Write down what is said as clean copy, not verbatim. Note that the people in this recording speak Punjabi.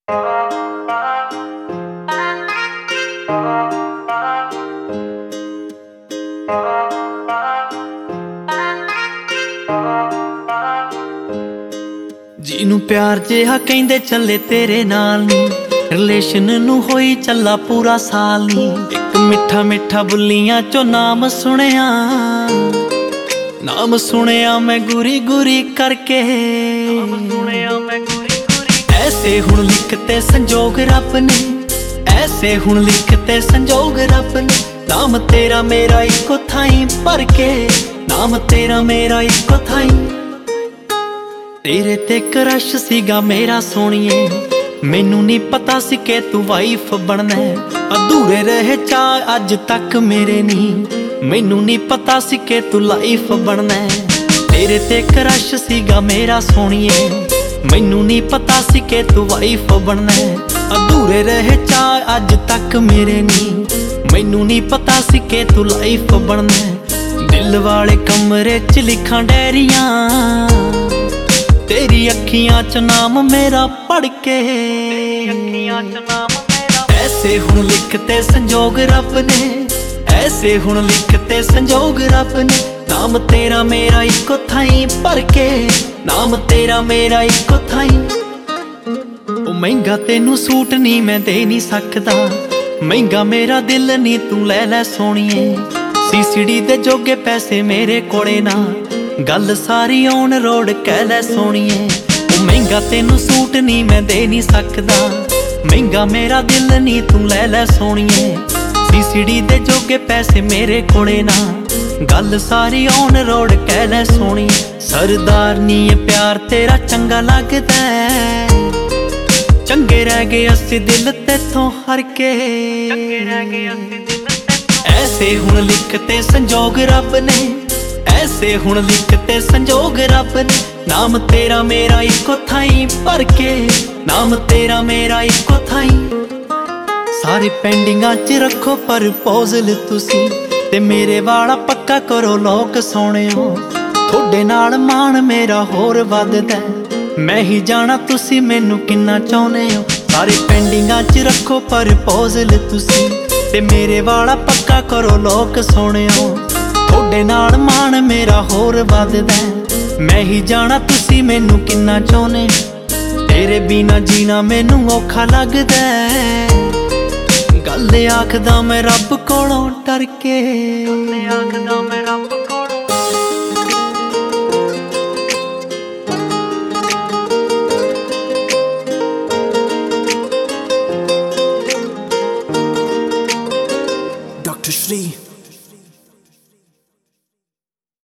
ਜਿਹਨੂੰ ਪਿਆਰ ਜਿਹਾ ਕਹਿੰਦੇ ਚੱਲੇ ਤੇਰੇ ਨਾਲ ਨੀ, ਰਿਲੇਸ਼ਨ ਨੂੰ ਹੋਈ ਚੱਲਾ ਪੂਰਾ ਸਾਲ ਨੀ। ਇੱਕ ਮਿੱਠਾ ਮਿੱਠਾ ਬੁੱਲੀਆਂ ਚੋਂ ਨਾਮ ਸੁਣਿਆ ਮੈਂ ਗੁਰੀ ਗੁਰੀ ਕਰਕੇ। ਐਸੇ ਹੁਣ ਲਿਖਤੇ ਸੰਜੋਗ ਰੱਬ ਨੇ, ਐਸੇ ਹੁਣ ਲਿਖਤੇ ਸੰਜੋਗ ਰੱਬ ਨੇ। ਨਾਮ ਤੇਰਾ ਮੇਰਾ ਇੱਕੋ ਥਾਈਂ ਭਰ ਕੇ, ਨਾਮ ਤੇਰਾ ਮੇਰਾ ਇੱਕੋ ਥਾਈਂ। ਤੇਰੇ ਤੇ ਕਰਸ਼ ਸੀਗਾ ਮੇਰਾ ਸੋਹਣੀਏ, ਮੈਨੂੰ ਨਹੀਂ ਪਤਾ ਸੀ ਕਿ ਤੂੰ ਵਾਈਫ ਬਣਨਾ। ਅਧੂਰੇ ਰਹੇ ਚਾਅ ਅੱਜ ਤੱਕ ਮੇਰੇ ਨੀ, ਮੈਨੂੰ ਨਹੀਂ ਪਤਾ ਸੀ ਕਿ ਤੂੰ ਲਾਈਫ ਬਣਨਾ। ਤੇਰੇ ਤੇ ਕਰਸ਼ ਸੀਗਾ ਮੇਰਾ ਸੋਹਣੀਏ, ਮੈਨੂੰ ਨਹੀਂ ਪਤਾ ਸੀ ਕਿ ਤੂੰ ਵਾਈਫ ਬਣਨਾ। ਅਧੂਰੇ ਰਹੇ ਚਾਅ ਅੱਜ ਤੱਕ ਮੇਰੇ ਨੀ, ਮੈਨੂੰ ਨਹੀਂ ਪਤਾ ਸੀ ਕਿ ਤੂੰ ਲਾਈਫ ਬਣਨਾ। ਦਿਲ ਵਾਲੇ ਕਮਰੇ 'ਚ ਲਿਖਾਂ ਡੈਰੀਆਂ, ਤੇਰੀ ਅੱਖੀਆਂ 'ਚ ਨਾਮ ਮੇਰਾ ਪੜ ਕੇ। ਐਸੇ ਹੁਣ ਲਿਖਤੇ ਸੰਜੋਗ ਰੱਬ ਨੇ, ਐਸੇ ਹੁਣ ਲਿਖਤੇ ਸੰਜੋਗ ਰੱਬ ਨੇ। ਨਾਮ ਤੇਰਾ ਮੇਰਾ ਇੱਕੋ ਥਾਈਂ ਭਰ ਕੇ, ਨਾਮ ਤੇਰਾ ਮੇਰਾ ਇੱਕੋ ਥਾਈਂ। ਉਹ ਮਹਿੰਗਾ ਤੈਨੂੰ ਸੂਟ ਨਹੀਂ ਮੈਂ ਦੇ ਨਹੀਂ ਸਕਦਾ, ਮਹਿੰਗਾ ਮੇਰਾ ਦਿਲ ਨਹੀਂ ਤੂੰ ਲੈ ਲੈ ਸੋਹਣੀਏ। ਸੀਸੀਡੀ ਦੇ ਜੋਗੇ ਪੈਸੇ ਮੇਰੇ ਕੋਲੇ ਨਾ, ਗੱਲ ਸਾਰੀ ਔਨ ਰੋਡ ਕਹਿ ਲੈ ਸੋਹਣੀਏ। ਉਹ ਮਹਿੰਗਾ ਤੈਨੂੰ ਸੂਟ ਨਹੀਂ ਮੈਂ ਦੇ ਨਹੀਂ ਸਕਦਾ, ਮਹਿੰਗਾ ਮੇਰਾ ਦਿਲ ਨਹੀਂ ਤੂੰ ਲੈ ਲੈ ਸੋਹਣੀਏ। ਸੀਸੀਡੀ ਦੇ ਜੋਗੇ ਪੈਸੇ ਮੇਰੇ ਕੋਲੇ ਨਾ, ਗੱਲ ਸਾਰੀ ਔਨ ਰੋਡ ਕਹਿ ਲੈ ਸੋਹਣੀ। ਸਰਦਾਰਨੀ ਏ ਪਿਆਰ ਤੇਰਾ ਚੰਗਾ ਲੱਗਦਾ, ਚੰਗੇ ਰਹਿ ਗਏ ਅਸੀਂ ਦਿਲ ਤੇਥੋਂ ਹਰ ਕੇ। ਐਸੇ ਹੁਣ ਲਿਖਤੇ ਸੰਜੋਗ ਰੱਬ ਨੇ, ਐਸੇ ਹੁਣ ਲਿਖਤੇ ਸੰਜੋਗ ਰੱਬ ਨੇ। ਨਾਮ ਤੇਰਾ ਮੇਰਾ ਇੱਕੋ ਥਾਈਂ ਭਰ ਕੇ, ਨਾਮ ਤੇਰਾ ਮੇਰਾ ਇੱਕੋ ਥਾਈਂ। ਸਾਰੇ ਪੈਂਡਿੰਗਾਂ 'ਚ ਰੱਖੋ ਪ੍ਰਪੋਜ਼ਲ ਤੁਸੀਂ, ਤੇ ਮੇਰੇ ਵਾਲਾ ਪੱਕਾ ਕਰੋ ਲੋਕ ਸੋਹਣਿਓ। ਤੁਹਾਡੇ ਨਾਲ ਮਾਣ ਮੇਰਾ ਹੋਰ ਵੱਧਦਾ, ਮੈਂ ਹੀ ਜਾਣਾ ਤੁਸੀਂ ਮੈਨੂੰ ਕਿੰਨਾ ਚਾਹੁੰਦੇ ਹੋ। ਸਾਰੇ ਪੈਂਡਿੰਗਾਂ 'ਚ ਰੱਖੋ ਪ੍ਰਪੋਜ਼ਲ ਤੁਸੀਂ, ਤੇ ਮੇਰੇ ਵਾਲਾ ਪੱਕਾ ਕਰੋ ਲੋਕ ਸੋਹਣਿਓ। ਤੁਹਾਡੇ ਨਾਲ ਮਾਣ ਮੇਰਾ ਹੋਰ ਵੱਧਦਾ, ਮੈਂ ਹੀ ਜਾਣਾ ਤੁਸੀਂ ਮੈਨੂੰ ਕਿੰਨਾ ਚਾਹੁੰਦੇ। ਤੇਰੇ ਬਿਨਾ ਜੀਣਾ ਮੈਨੂੰ ਔਖਾ ਲੱਗਦਾ, ਗੱਲ ਆਖਦਾ ਮੈਂ ਰੱਬ ਕੋਲੋਂ ਡਰ ਕੇ। Dr. Shri